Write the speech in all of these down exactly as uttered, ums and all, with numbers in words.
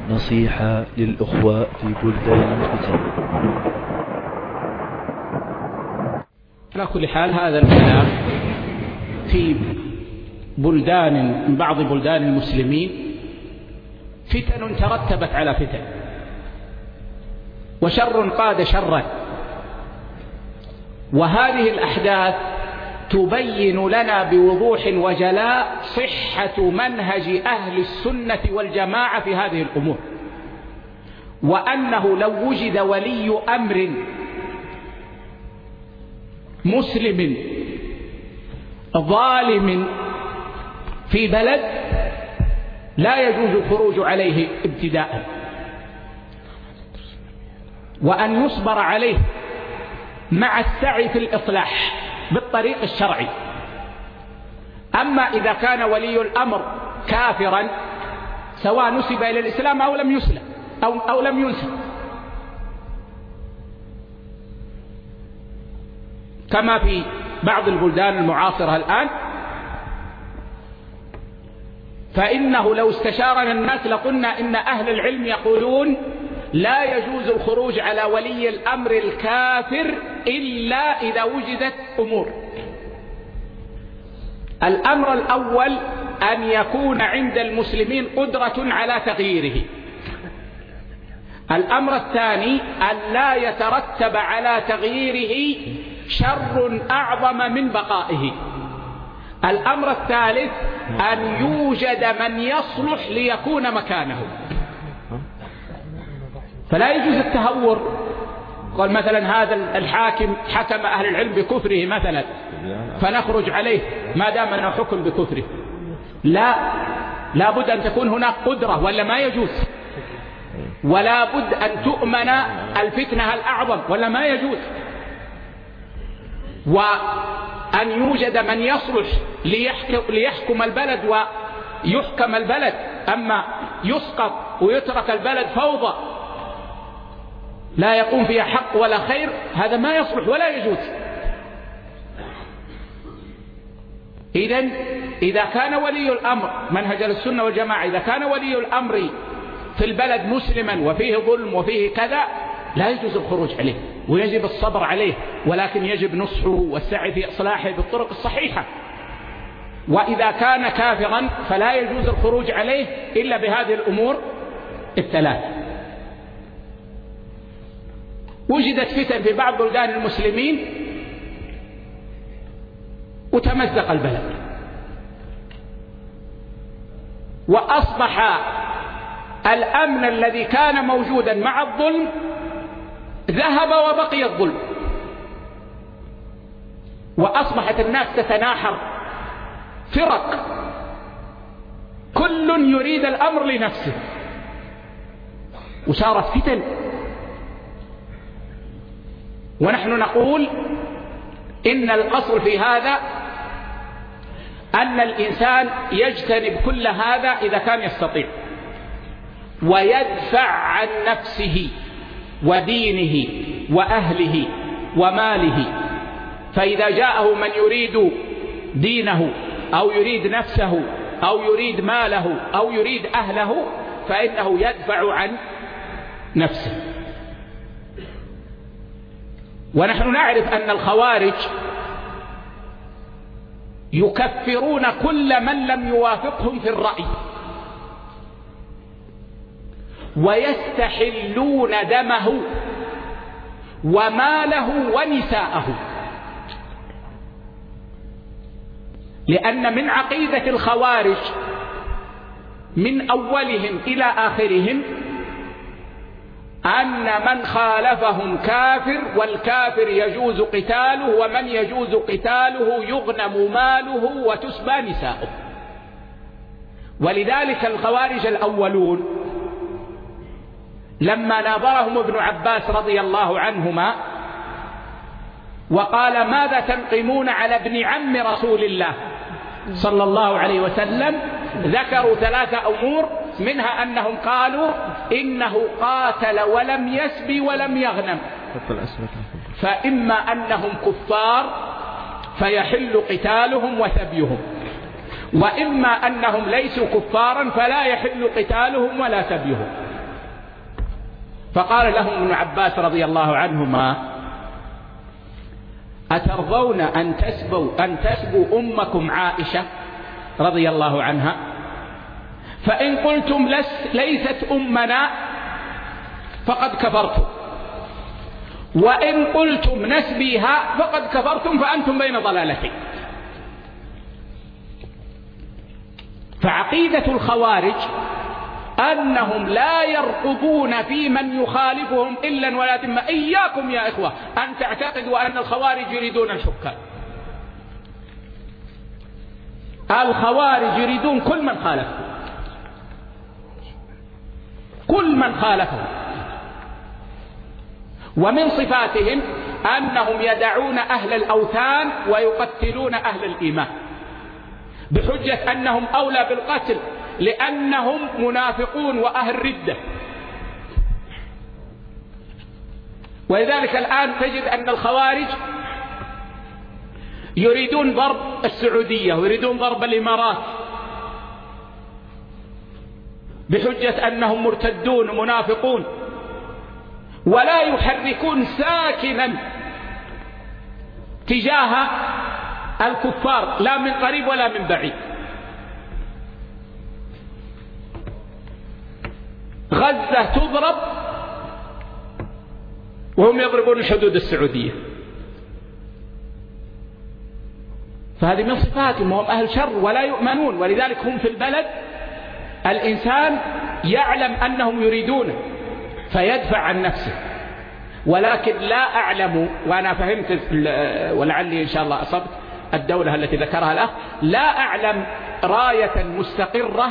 نصيحة للأخوة في بلدان الفتن. على كل حال هذا الكلام في بلدان من بعض بلدان المسلمين فتن ترتبت على فتن، وشر قاد شرا، وهذه الأحداث تبين لنا بوضوح وجلاء صحة منهج أهل السنة والجماعة في هذه الأمور، وأنه لو وجد ولي أمر مسلم ظالم في بلد لا يجوز الخروج عليه ابتداء، وأن يصبر عليه مع السعي في الإصلاح بالطريق الشرعي. أما إذا كان ولي الأمر كافرا سواء نسب إلى الإسلام أو لم يسلم أو, أو لم ينسب، كما في بعض البلدان المعاصرة الآن، فإنه لو استشارنا الناس لقلنا إن أهل العلم يقولون لا يجوز الخروج على ولي الأمر الكافر إلا إذا وجدت أمور. الأمر الأول أن يكون عند المسلمين قدرة على تغييره. الأمر الثاني أن لا يترتب على تغييره شر أعظم من بقائه. الأمر الثالث أن يوجد من يصلح ليكون مكانه. فلا يجوز التهور، قال مثلا هذا الحاكم حكم أهل العلم بكفره مثلا فنخرج عليه ما دام أنه حكم بكفره. لا، لا بد أن تكون هناك قدرة ولا ما يجوز، ولا بد أن تؤمن الفتنة الأعظم ولا ما يجوز، وأن يوجد من يصلح ليحكم البلد ويحكم البلد. أما يسقط ويترك البلد فوضى لا يقوم فيها حق ولا خير، هذا ما يصلح ولا يجوز. إذن إذا كان ولي الأمر منهج السنة والجماعة، إذا كان ولي الأمر في البلد مسلما وفيه ظلم وفيه كذا لا يجوز الخروج عليه، ويجب الصبر عليه، ولكن يجب نصحه والسعي في إصلاحه بالطرق الصحيحة. وإذا كان كافرا فلا يجوز الخروج عليه إلا بهذه الأمور الثلاث. وجدت فتن في بعض بلدان المسلمين وتمزق البلد، وأصبح الأمن الذي كان موجودا مع الظلم ذهب وبقي الظلم، وأصبحت الناس تتناحر فرق، كل يريد الأمر لنفسه، وصارت فتن. ونحن نقول إن الأصل في هذا أن الإنسان يجتنب كل هذا إذا كان يستطيع، ويدفع عن نفسه ودينه وأهله وماله. فإذا جاءه من يريد دينه أو يريد نفسه أو يريد ماله أو يريد أهله فإنه يدفع عن نفسه. ونحن نعرف أن الخوارج يكفرون كل من لم يوافقهم في الرأي، ويستحلون دمه وماله ونساءه، لأن من عقيدة الخوارج من أولهم إلى آخرهم أن من خالفهم كافر، والكافر يجوز قتاله، ومن يجوز قتاله يغنم ماله وتسبى نساؤه. ولذلك الخوارج الأولون لما ناظرهم ابن عباس رضي الله عنهما وقال ماذا تنقمون على ابن عم رسول الله صلى الله عليه وسلم، ذكروا ثلاثة أمور، منها أنهم قالوا إنه قاتل ولم يسبي ولم يغنم، فإما أنهم كفار فيحل قتالهم وسبيهم، وإما أنهم ليسوا كفارا فلا يحل قتالهم ولا سبيهم. فقال لهم ابن عباس رضي الله عنهما: أترضون أن تسبوا, أن تسبوا أمكم عائشة رضي الله عنها؟ فإن قلتم لس ليست أمنا فقد كفرتم، وإن قلتم نسبيها فقد كفرتم، فأنتم بين ضلالتين. فعقيدة الخوارج أنهم لا يرقبون في من يخالفهم إلا ولا ذمة. إياكم يا إخوة أن تعتقدوا أن الخوارج يريدون الحكام. الخوارج يريدون كل من خالفهم، كل من خالفهم. ومن صفاتهم أنهم يدعون أهل الأوثان ويقتلون أهل الإيمان بحجة أنهم أولى بالقتل لأنهم منافقون وأهل ردة. ولذلك الآن تجد أن الخوارج يريدون ضرب السعودية ويريدون ضرب الإمارات بحجة أنهم مرتدون ومنافقون، ولا يحركون ساكنا تجاه الكفار لا من قريب ولا من بعيد. غزة تضرب وهم يضربون الحدود السعودية. فهذه من صفاتهم، وهم أهل شر ولا يؤمنون. ولذلك هم في البلد الإنسان يعلم أنهم يريدونه فيدفع عن نفسه. ولكن لا أعلم، وأنا فهمت ولعلي إن شاء الله أصبت الدولة التي ذكرها الأخ، لا أعلم راية مستقرة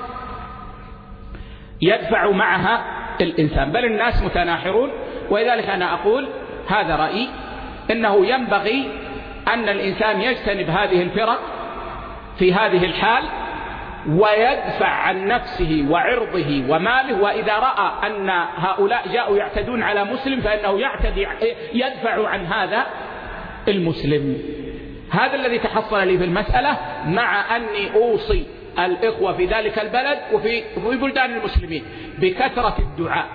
يدفع معها الإنسان، بل الناس متناحرون. ولذلك أنا أقول هذا رأيي، إنه ينبغي أن الإنسان يجتنب هذه الفرق في هذه الحال ويدفع عن نفسه وعرضه وماله. وإذا رأى أن هؤلاء جاءوا يعتدون على مسلم فإنه يعتدي يدفع عن هذا المسلم. هذا الذي تحصل لي في المسألة، مع أني أوصي الإخوة في ذلك البلد وفي بلدان المسلمين بكثرة الدعاء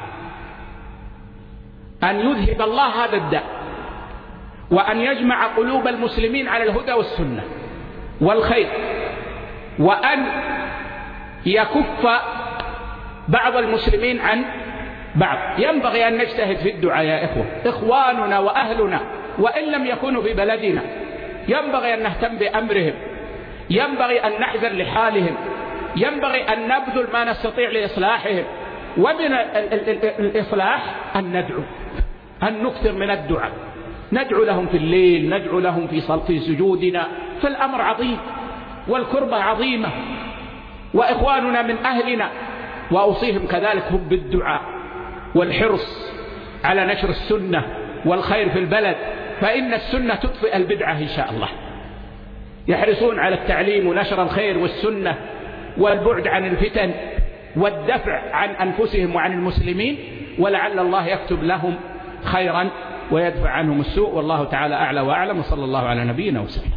أن يذهب الله هذا الداء، وأن يجمع قلوب المسلمين على الهدى والسنة والخير، وأن يكف بعض المسلمين عن بعض. ينبغي أن نجتهد في الدعاء يا إخوة. إخواننا وأهلنا وإن لم يكونوا في بلدنا ينبغي أن نهتم بأمرهم، ينبغي أن نحذر لحالهم، ينبغي أن نبذل ما نستطيع لإصلاحهم. ومن الإصلاح أن ندعو، أن نكثر من الدعاء، ندعو لهم في الليل، ندعو لهم في في سجودنا. فالأمر عظيم والكربة عظيمة، وإخواننا من أهلنا. وأوصيهم كذلك هم بالدعاء والحرص على نشر السنة والخير في البلد، فإن السنة تطفئ البدعة إن شاء الله. يحرصون على التعليم ونشر الخير والسنة والبعد عن الفتن والدفع عن أنفسهم وعن المسلمين، ولعل الله يكتب لهم خيرا ويدفع عنهم السوء. والله تعالى أعلى وأعلم، وصلى الله على نبينا وسلم.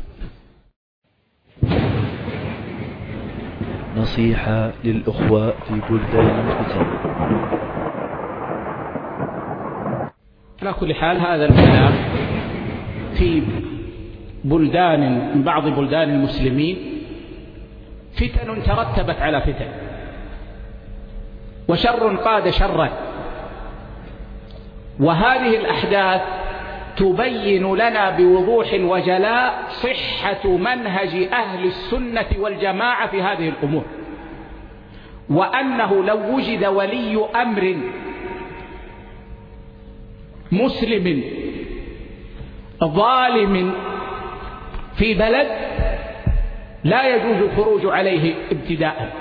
نصيحة للأخوة في بلدان الفتن. على كل حال هذا الكلام في بلدان من بعض بلدان المسلمين فتن ترتبت على فتن، وشر قاد شرا. وهذه الأحداث تبين لنا بوضوح وجلاء صحة منهج أهل السنة والجماعة في هذه الأمور، وأنه لو وجد ولي أمر مسلم ظالم في بلد لا يجوز الخروج عليه ابتداء،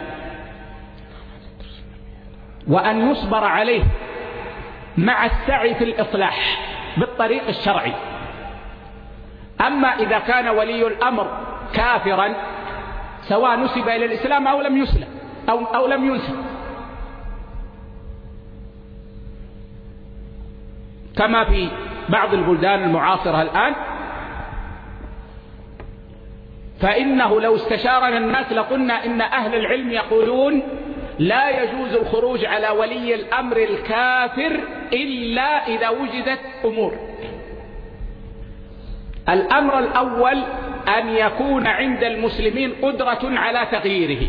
وأن يصبر عليه مع السعي في الإصلاح بالطريق الشرعي. أما إذا كان ولي الأمر كافرا سواء نسب إلى الإسلام أو لم يسلم أو, أو لم ينسب، كما في بعض البلدان المعاصرة الآن، فإنه لو استشارنا الناس لقلنا إن أهل العلم يقولون لا يجوز الخروج على ولي الأمر الكافر إلا إذا وجدت أمور. الأمر الأول أن يكون عند المسلمين قدرة على تغييره.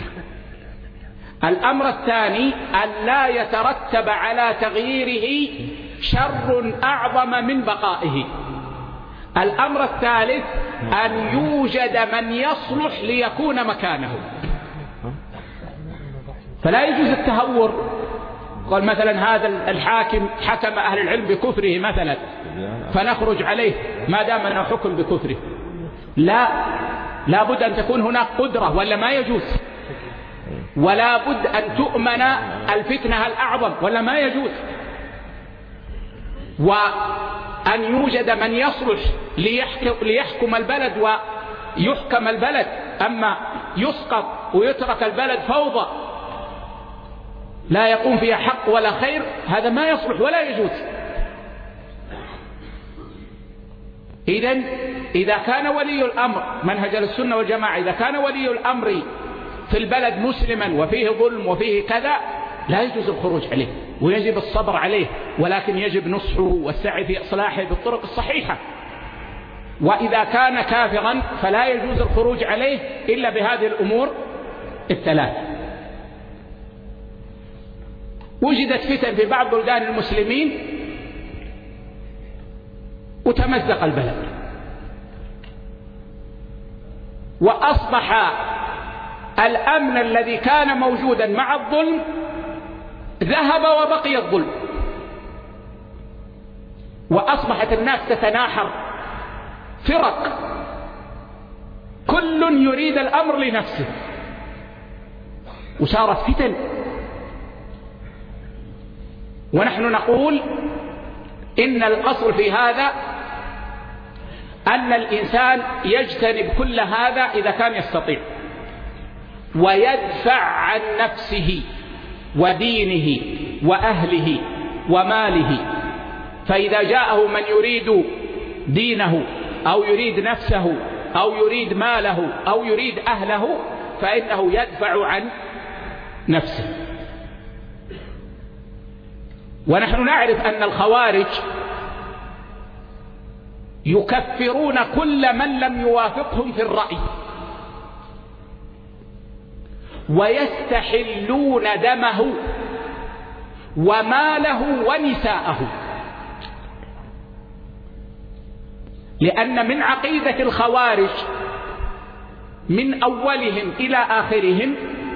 الأمر الثاني أن لا يترتب على تغييره شر أعظم من بقائه. الأمر الثالث أن يوجد من يصلح ليكون مكانه. فلا يجوز التهور، قال مثلا هذا الحاكم حكم أهل العلم بكفره مثلا فنخرج عليه ما دام أنه حكم بكفره. لا، لا بد أن تكون هناك قدرة ولا ما يجوز، ولا بد أن تؤمن الفتنة الأعظم ولا ما يجوز، وأن يوجد من يصلح ليحكم البلد ويحكم البلد. أما يسقط ويترك البلد فوضى لا يقوم فيها حق ولا خير، هذا ما يصلح ولا يجوز. إذن إذا كان ولي الأمر منهج السنة والجماعة، إذا كان ولي الأمر في البلد مسلما وفيه ظلم وفيه كذا لا يجوز الخروج عليه ويجب الصبر عليه، ولكن يجب نصحه والسعي في إصلاحه بالطرق الصحيحة. وإذا كان كافرا فلا يجوز الخروج عليه إلا بهذه الأمور الثلاث. وجدت فتن في بعض بلدان المسلمين وتمزق البلد، وأصبح الأمن الذي كان موجودا مع الظلم ذهب وبقي الظلم، وأصبحت الناس تتناحر فرق كل يريد الأمر لنفسه، وصارت فتن. ونحن نقول إن الأصل في هذا أن الإنسان يجتنب كل هذا إذا كان يستطيع، ويدفع عن نفسه ودينه وأهله وماله. فإذا جاءه من يريد دينه أو يريد نفسه أو يريد ماله أو يريد أهله فإنه يدفع عن نفسه. ونحن نعرف أن الخوارج يكفرون كل من لم يوافقهم في الرأي، ويستحلون دمه وماله ونساءه، لأن من عقيدة الخوارج من أولهم إلى آخرهم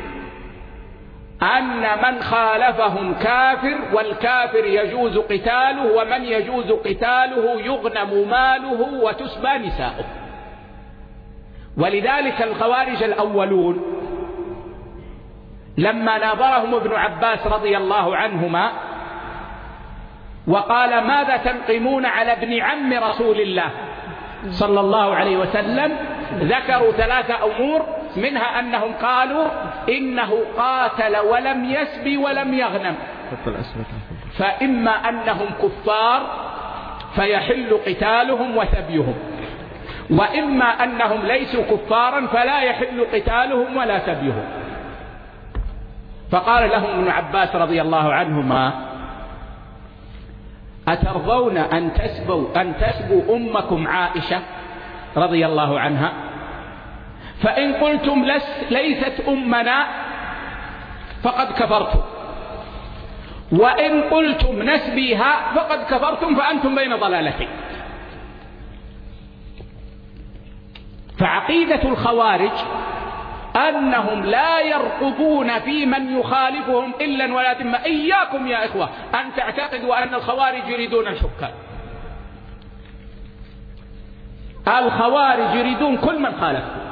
أن من خالفهم كافر، والكافر يجوز قتاله، ومن يجوز قتاله يغنم ماله وتسبى نساؤه. ولذلك الخوارج الأولون لما ناظرهم ابن عباس رضي الله عنهما وقال ماذا تنقمون على ابن عم رسول الله صلى الله عليه وسلم، ذكروا ثلاثة أمور، منها أنهم قالوا إنه قاتل ولم يسبي ولم يغنم، فإما أنهم كفار فيحل قتالهم وسبيهم، وإما أنهم ليسوا كفارا فلا يحل قتالهم ولا سبيهم. فقال لهم ابن عباس رضي الله عنهما أترضون أن تسبوا, أن تسبوا أمكم عائشة رضي الله عنها؟ فإن قلتم ليست أمنا فقد كفرتم، وإن قلتم نسبيها فقد كفرتم، فأنتم بين ضلالتين. فعقيدة الخوارج أنهم لا يرقبون في من يخالفهم إلا ولا ذمة. إياكم يا إخوة أن تعتقدوا أن الخوارج يريدون الحكام. الخوارج يريدون كل من خالفهم،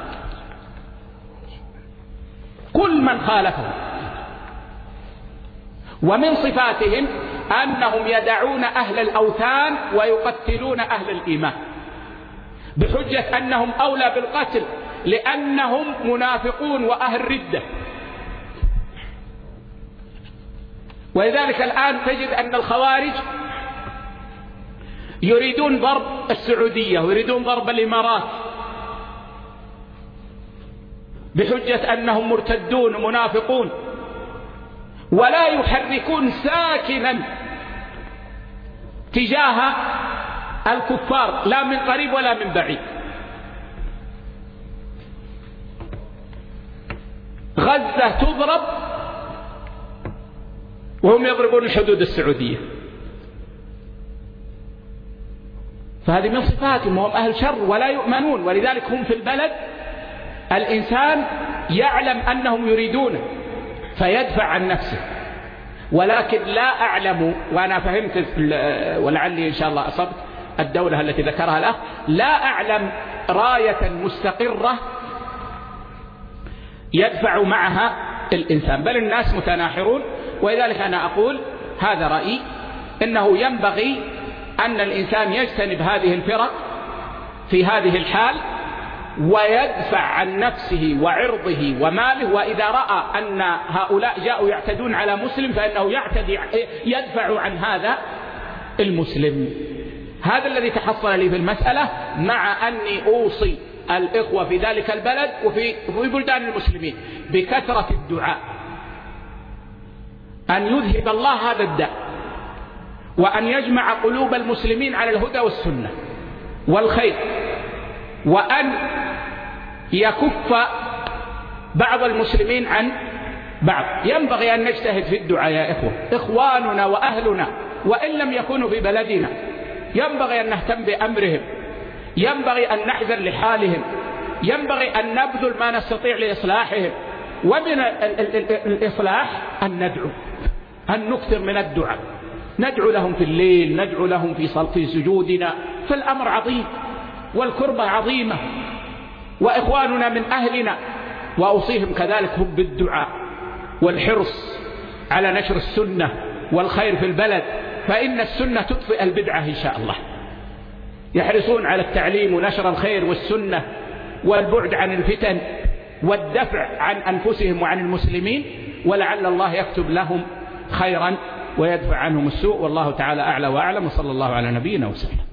كل من خالفهم. ومن صفاتهم أنهم يدعون أهل الأوثان ويقتلون أهل الإيمان بحجة أنهم أولى بالقتل لأنهم منافقون وأهل ردة. ولذلك الآن تجد أن الخوارج يريدون ضرب السعودية ويريدون ضرب الإمارات بحجة أنهم مرتدون ومنافقون، ولا يحركون ساكنا تجاه الكفار لا من قريب ولا من بعيد. غزة تضرب وهم يضربون الحدود السعودية، فهذه من صفاتهم، وهم أهل شر ولا يؤمنون. ولذلك هم في البلد الإنسان يعلم أنهم يريدونه فيدفع عن نفسه، ولكن لا أعلم، وأنا فهمت ولعلي إن شاء الله أصبت الدولة التي ذكرها الأخ، لا أعلم راية مستقرة يدفع معها الإنسان، بل الناس متناحرون. ولذلك أنا أقول هذا رأيي، إنه ينبغي أن الإنسان يجتنب هذه الفرق في هذه الحال ويدفع عن نفسه وعرضه وماله، وإذا رأى أن هؤلاء جاءوا يعتدون على مسلم فإنه يعتدي يدفع عن هذا المسلم. هذا الذي تحصل لي في المسألة، مع أني أوصي الإخوة في ذلك البلد وفي بلدان المسلمين بكثرة الدعاء أن يذهب الله هذا الداء، وأن يجمع قلوب المسلمين على الهدى والسنة والخير، وأن يكف بعض المسلمين عن بعض. ينبغي أن نجتهد في الدعاء يا إخوة، إخواننا وأهلنا وإن لم يكونوا في بلدنا ينبغي أن نهتم بأمرهم، ينبغي أن نحزن لحالهم، ينبغي أن نبذل ما نستطيع لإصلاحهم. ومن الإصلاح أن ندعو، أن نكثر من الدعاء، ندعو لهم في الليل، ندعو لهم في في سجودنا، فالأمر عظيم والكربة عظيمة، وإخواننا من أهلنا، وأوصيهم كذلك هم بالدعاء والحرص على نشر السنة والخير في البلد، فإن السنة تطفئ البدعة إن شاء الله. يحرصون على التعليم ونشر الخير والسنة والبعد عن الفتن والدفع عن أنفسهم وعن المسلمين، ولعل الله يكتب لهم خيرا ويدفع عنهم السوء. والله تعالى أعلى وأعلم، وصلى الله على نبينا وسلم.